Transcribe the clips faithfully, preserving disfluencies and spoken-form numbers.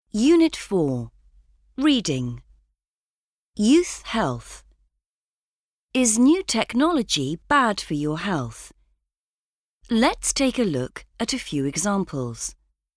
Unit four. Reading. Youth health. Is new technology bad for your health? Let's take a look at a few examples.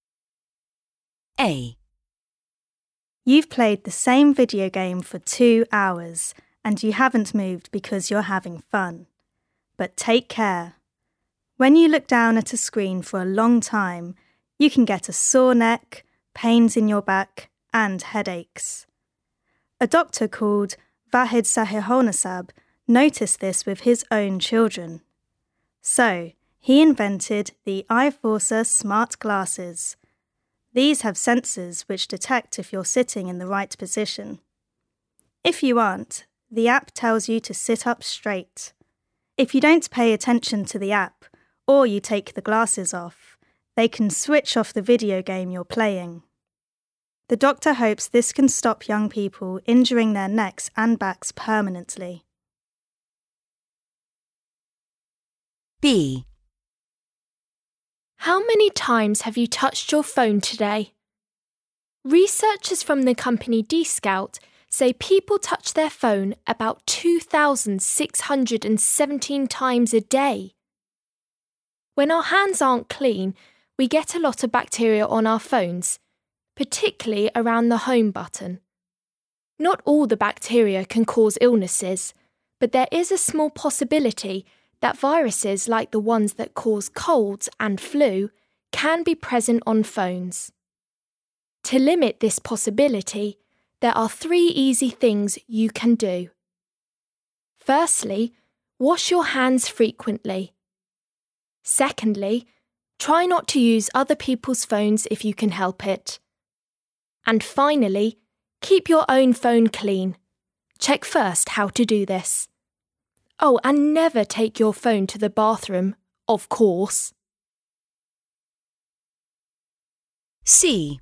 A. You've played the same video game for two hours and you haven't moved because you're having fun. But take care. When you look down at a screen for a long time, you can get a sore neck, pains in your back, and headaches. A doctor called Vahid Sahihonasab noticed this with his own children. So, he invented the iForza smart glasses. These have sensors which detect if you're sitting in the right position. If you aren't, the app tells you to sit up straight. If you don't pay attention to the app, or you take the glasses off, they can switch off the video game you're playing. The doctor hopes this can stop young people injuring their necks and backs permanently. B. How many times have you touched your phone today? Researchers from the company D-Scout say people touch their phone about two thousand six hundred seventeen times a day. When our hands aren't clean, we get a lot of bacteria on our phones, particularly around the home button. Not all the bacteria can cause illnesses, but there is a small possibility that viruses like the ones that cause colds and flu can be present on phones. To limit this possibility, there are three easy things you can do. Firstly, wash your hands frequently. Secondly, try not to use other people's phones if you can help it. And finally, keep your own phone clean. Check first how to do this. Oh, and never take your phone to the bathroom, of course. C.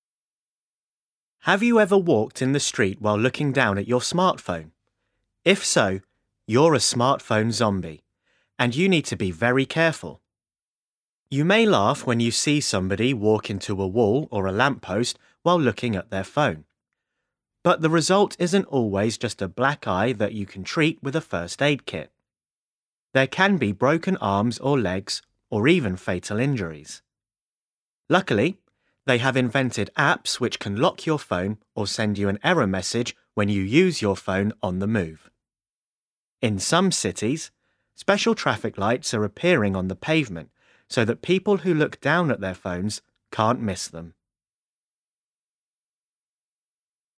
Have you ever walked in the street while looking down at your smartphone? If so, you're a smartphone zombie, and you need to be very careful. You may laugh when you see somebody walk into a wall or a lamppost while looking at their phone. But the result isn't always just a black eye that you can treat with a first aid kit. There can be broken arms or legs, or even fatal injuries. Luckily, they have invented apps which can lock your phone or send you an error message when you use your phone on the move. In some cities, special traffic lights are appearing on the pavement so that people who look down at their phones can't miss them.